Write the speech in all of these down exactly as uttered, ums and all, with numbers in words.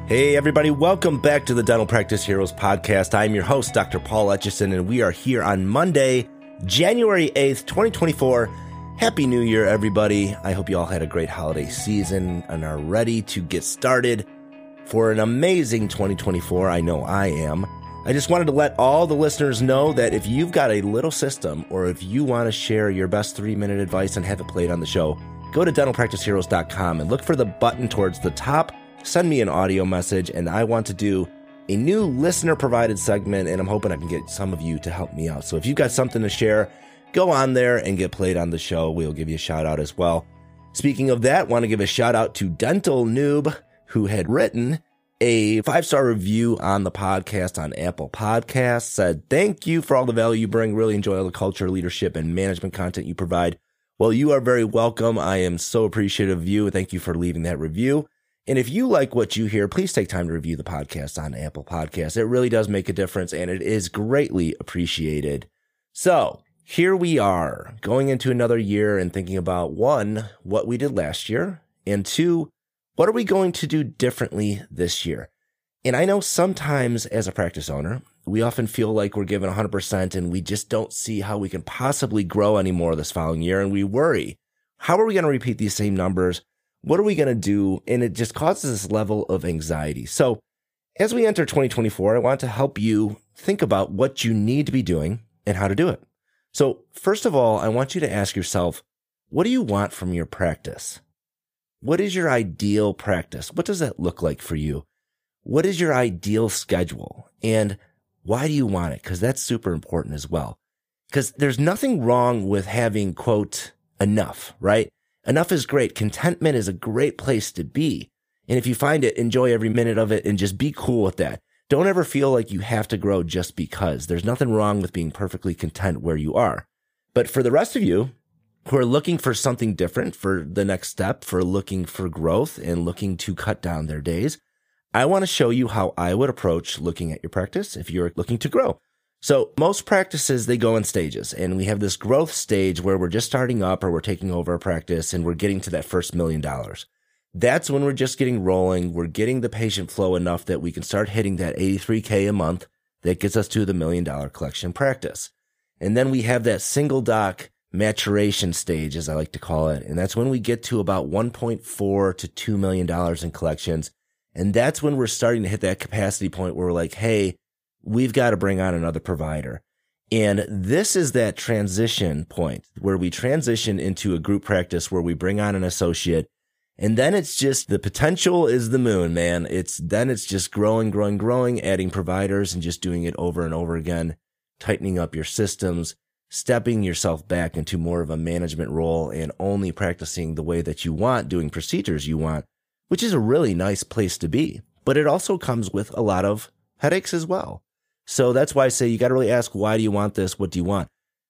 Hey everybody, welcome back to the Dental Practice Heroes podcast. I'm your host, Doctor Paul Etchison, and we are here on Monday, January eighth, twenty twenty-four. Happy New Year, everybody. I hope you all had a great holiday season and are ready to get started for an amazing twenty twenty-four. I know I am. I just wanted to let all the listeners know that if you've got a little system or if you want to share your best three-minute advice and have it played on the show, go to dental practice heroes dot com and look for the button towards the top. Send me an audio message, and I want to do a new listener-provided segment, and I'm hoping I can get some of you to help me out. So if you've got something to share, go on there and get played on the show. We'll give you a shout-out as well. Speaking of that, want to give a shout-out to Dental Noob, who had written a five-star review on the podcast on Apple Podcasts, said, "Thank you for all the value you bring. Really enjoy all the culture, leadership, and management content you provide." Well, you are very welcome. I am so appreciative of you. Thank you for leaving that review. And if you like what you hear, please take time to review the podcast on Apple Podcasts. It really does make a difference, and it is greatly appreciated. So here we are going into another year and thinking about, one, what we did last year, and two, what are we going to do differently this year? And I know sometimes as a practice owner, we often feel like we're given one hundred percent and we just don't see how we can possibly grow anymore this following year. And we worry, how are we going to repeat these same numbers? What are we going to do? And it just causes this level of anxiety. So as we enter twenty twenty-four, I want to help you think about what you need to be doing and how to do it. So first of all, I want you to ask yourself, what do you want from your practice? What is your ideal practice? What does that look like for you? What is your ideal schedule? And why do you want it? Because that's super important as well. Because there's nothing wrong with having, quote, enough, right? Enough is great. Contentment is a great place to be. And if you find it, enjoy every minute of it and just be cool with that. Don't ever feel like you have to grow just because. There's nothing wrong with being perfectly content where you are. But for the rest of you who are looking for something different for the next step, for looking for growth and looking to cut down their days, I want to show you how I would approach looking at your practice if you're looking to grow. So most practices, they go in stages, and we have this growth stage where we're just starting up or we're taking over a practice and we're getting to that first million dollars. That's when we're just getting rolling. We're getting the patient flow enough that we can start hitting that eighty-three K a month that gets us to the million dollar collection practice. And then we have that single doc maturation stage, as I like to call it. And that's when we get to about one point four to two million dollars in collections. And that's when we're starting to hit that capacity point where we're like, hey, we've got to bring on another provider. And this is that transition point where we transition into a group practice where we bring on an associate. And then it's just the potential is the moon, man. It's then it's just growing, growing, growing, adding providers and just doing it over and over again, tightening up your systems, stepping yourself back into more of a management role and only practicing the way that you want, doing procedures you want, which is a really nice place to be. But it also comes with a lot of headaches as well. So that's why I say you got to really ask, why do you want this? What do you want?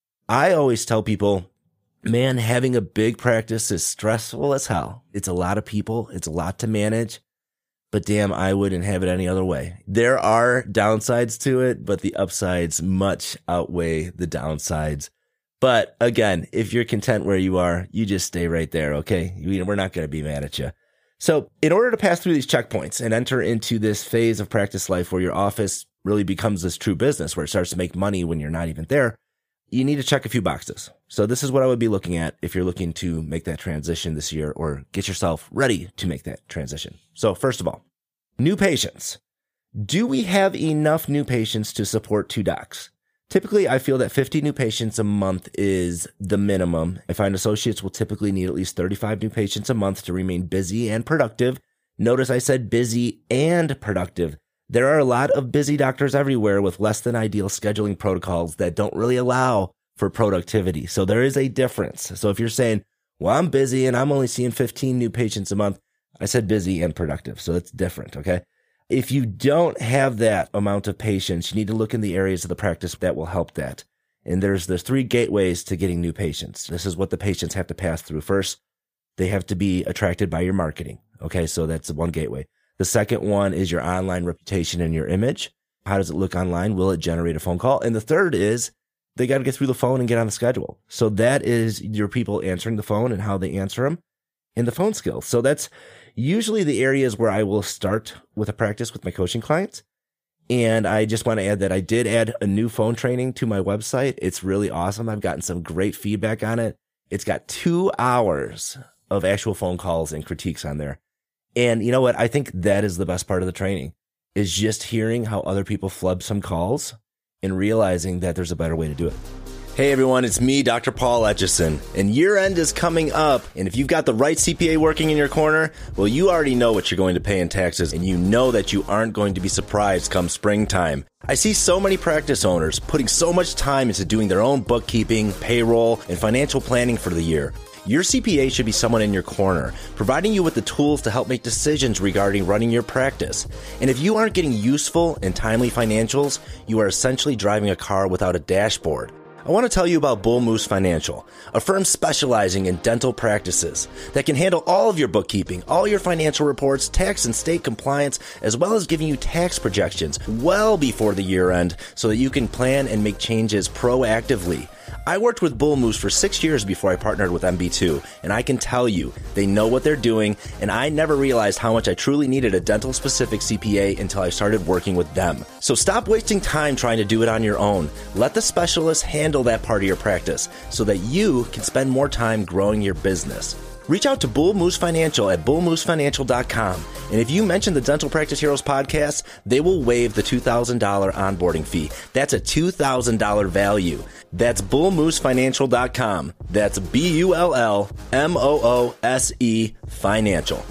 I always tell people, man, having a big practice is stressful as hell. It's a lot of people. It's a lot to manage. But damn, I wouldn't have it any other way. There are downsides to it, but the upsides much outweigh the downsides. But again, if you're content where you are, you just stay right there, okay? We're not going to be mad at you. So in order to pass through these checkpoints and enter into this phase of practice life where your office really becomes this true business where it starts to make money when you're not even there, you need to check a few boxes. So this is what I would be looking at if you're looking to make that transition this year or get yourself ready to make that transition. So first of all, new patients. Do we have enough new patients to support two docs? Typically, I feel that fifty new patients a month is the minimum. I find associates will typically need at least thirty-five new patients a month to remain busy and productive. Notice I said busy and productive. There are a lot of busy doctors everywhere with less than ideal scheduling protocols that don't really allow for productivity. So there is a difference. So if you're saying, well, I'm busy and I'm only seeing fifteen new patients a month, I said busy and productive. So it's different, okay? If you don't have that amount of patients, you need to look in the areas of the practice that will help that. And there's there's three gateways to getting new patients. This is what the patients have to pass through. First, they have to be attracted by your marketing. Okay, so that's one gateway. The second one is your online reputation and your image. How does it look online? Will it generate a phone call? And the third is they got to get through the phone and get on the schedule. So that is your people answering the phone and how they answer them and the phone skills. So that's, usually the areas where I will start with a practice with my coaching clients. And I just want to add that I did add a new phone training to my website. It's really awesome. I've gotten some great feedback on it. It's got two hours of actual phone calls and critiques on there. And you know what? I think that is the best part of the training, is just hearing how other people flub some calls and realizing that there's a better way to do it. Hey everyone, it's me, Doctor Paul Etchison, and year end is coming up, and if you've got the right C P A working in your corner, well, you already know what you're going to pay in taxes, and you know that you aren't going to be surprised come springtime. I see so many practice owners putting so much time into doing their own bookkeeping, payroll, and financial planning for the year. Your C P A should be someone in your corner, providing you with the tools to help make decisions regarding running your practice. And if you aren't getting useful and timely financials, you are essentially driving a car without a dashboard. I want to tell you about Bull Moose Financial, a firm specializing in dental practices that can handle all of your bookkeeping, all your financial reports, tax and state compliance, as well as giving you tax projections well before the year end so that you can plan and make changes proactively. I worked with Bull Moose for six years before I partnered with M B two, and I can tell you, they know what they're doing, and I never realized how much I truly needed a dental-specific C P A until I started working with them. So stop wasting time trying to do it on your own. Let the specialists handle that part of your practice so that you can spend more time growing your business. Reach out to Bull Moose Financial at bull moose financial dot com. And if you mention the Dental Practice Heroes podcast, they will waive the two thousand dollars onboarding fee. That's a two thousand dollars value. That's bull moose financial dot com. That's B U L L M O O S E Financial.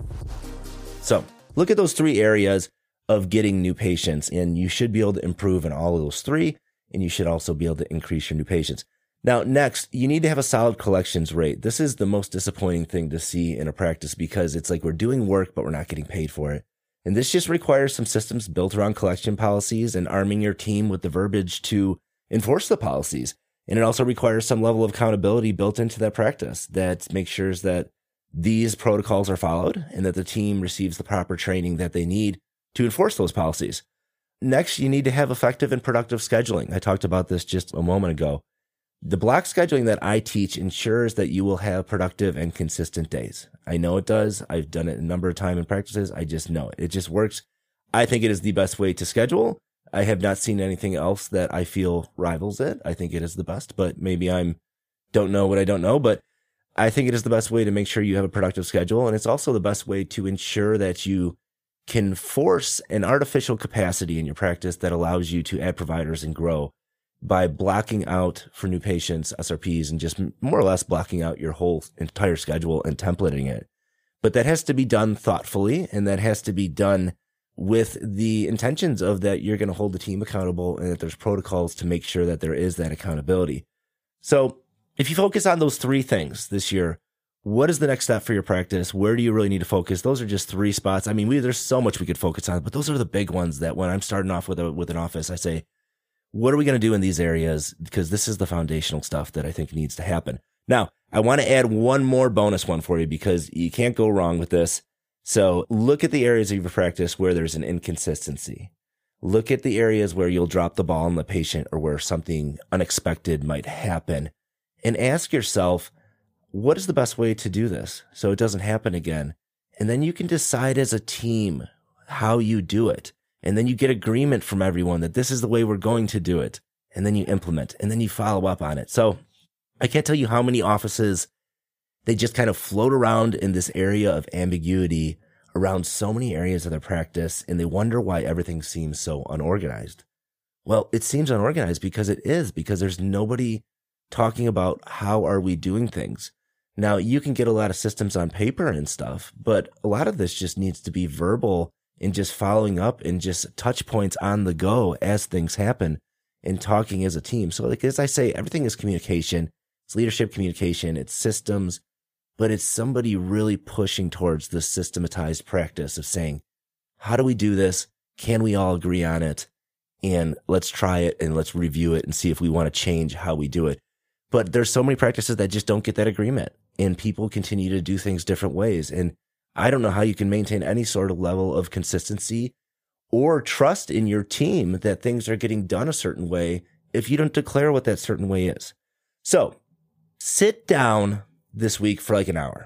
So look at those three areas of getting new patients, and you should be able to improve in all of those three, and you should also be able to increase your new patients. Now, next, you need to have a solid collections rate. This is the most disappointing thing to see in a practice because it's like we're doing work, but we're not getting paid for it. And this just requires some systems built around collection policies and arming your team with the verbiage to enforce the policies. And it also requires some level of accountability built into that practice that makes sure that these protocols are followed and that the team receives the proper training that they need to enforce those policies. Next, you need to have effective and productive scheduling. I talked about this just a moment ago. The block scheduling that I teach ensures that you will have productive and consistent days. I know it does. I've done it a number of times in practices. I just know it. It just works. I think it is the best way to schedule. I have not seen anything else that I feel rivals it. I think it is the best, but maybe I'm don't know what I don't know, but I think it is the best way to make sure you have a productive schedule. And it's also the best way to ensure that you can force an artificial capacity in your practice that allows you to add providers and grow by blocking out for new patients S R Ps and just more or less blocking out your whole entire schedule and templating it. But that has to be done thoughtfully, and that has to be done with the intentions of that you're going to hold the team accountable and that there's protocols to make sure that there is that accountability. So if you focus on those three things this year, what is the next step for your practice? Where do you really need to focus? Those are just three spots. I mean, we, there's so much we could focus on, but those are the big ones that when I'm starting off with a, with an office, I say, what are we going to do in these areas? Because this is the foundational stuff that I think needs to happen. Now, I want to add one more bonus one for you because you can't go wrong with this. So look at the areas of your practice where there's an inconsistency. Look at the areas where you'll drop the ball on the patient or where something unexpected might happen, and ask yourself, what is the best way to do this so it doesn't happen again? And then you can decide as a team how you do it. And then you get agreement from everyone that this is the way we're going to do it. And then you implement, and then you follow up on it. So I can't tell you how many offices, they just kind of float around in this area of ambiguity around so many areas of their practice, and they wonder why everything seems so unorganized. Well, it seems unorganized because it is, because there's nobody talking about how are we doing things. Now, you can get a lot of systems on paper and stuff, but a lot of this just needs to be verbal and just following up and just touch points on the go as things happen and talking as a team. So like, as I say, everything is communication. It's leadership communication. It's systems, but it's somebody really pushing towards the systematized practice of saying, how do we do this? Can we all agree on it? And let's try it and let's review it and see if we want to change how we do it. But there's so many practices that just don't get that agreement, and people continue to do things different ways. And I don't know how you can maintain any sort of level of consistency or trust in your team that things are getting done a certain way if you don't declare what that certain way is. So sit down this week for like an hour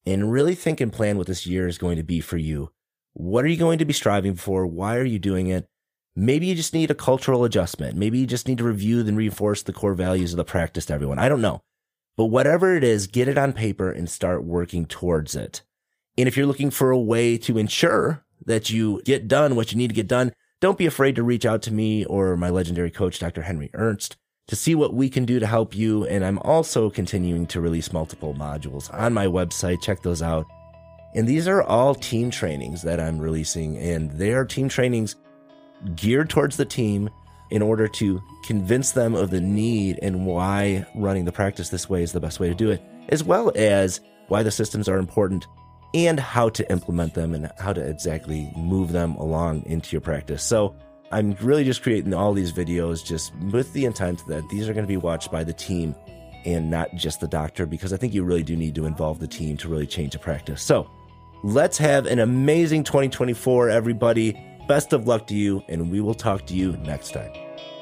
and really think and plan what this year is going to be for you. What are you going to be striving for? Why are you doing it? Maybe you just need a cultural adjustment. Maybe you just need to review and reinforce the core values of the practice to everyone. I don't know. But whatever it is, get it on paper and start working towards it. And if you're looking for a way to ensure that you get done what you need to get done, don't be afraid to reach out to me or my legendary coach, Doctor Henry Ernst, to see what we can do to help you. And I'm also continuing to release multiple modules on my website. Check those out. And these are all team trainings that I'm releasing, and they are team trainings geared towards the team in order to convince them of the need and why running the practice this way is the best way to do it, as well as why the systems are important and how to implement them and how to exactly move them along into your practice. So I'm really just creating all these videos just with the intent that these are going to be watched by the team and not just the doctor, because I think you really do need to involve the team to really change the practice. So let's have an amazing twenty twenty-four, everybody. Best of luck to you, and we will talk to you next time.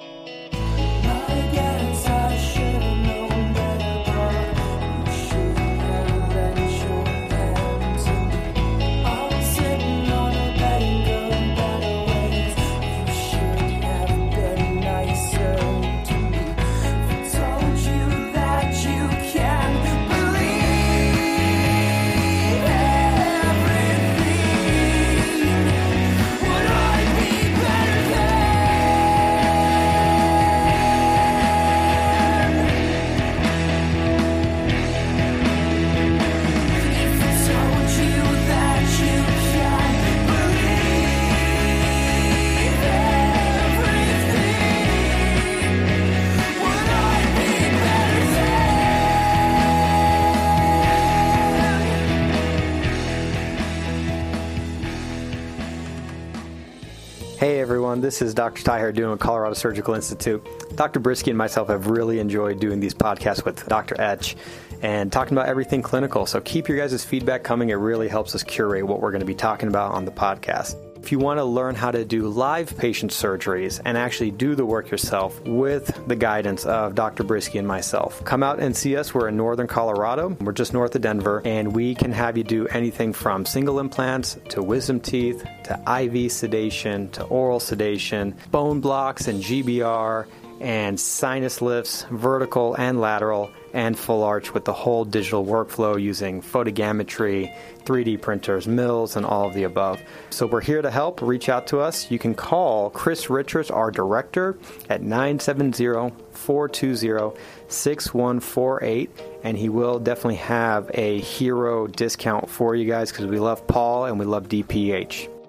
Hey everyone, this is Doctor Ty here doing with Colorado Surgical Institute. Doctor Brisky and myself have really enjoyed doing these podcasts with Doctor Etch and talking about everything clinical. So keep your guys' feedback coming. It really helps us curate what we're going to be talking about on the podcast. If you want to learn how to do live patient surgeries and actually do the work yourself with the guidance of Doctor Brisky and myself, come out and see us. We're in northern Colorado. We're just north of Denver, and we can have you do anything from single implants to wisdom teeth to I V sedation to oral sedation, bone blocks and G B R, and sinus lifts, vertical and lateral, and full arch with the whole digital workflow using photogrammetry, three D printers, mills, and all of the above. So we're here to help. Reach out to us. You can call Chris Richards, our director, at nine seven zero, four two zero, six one four eight, and he will definitely have a hero discount for you guys because we love Paul and we love D P H.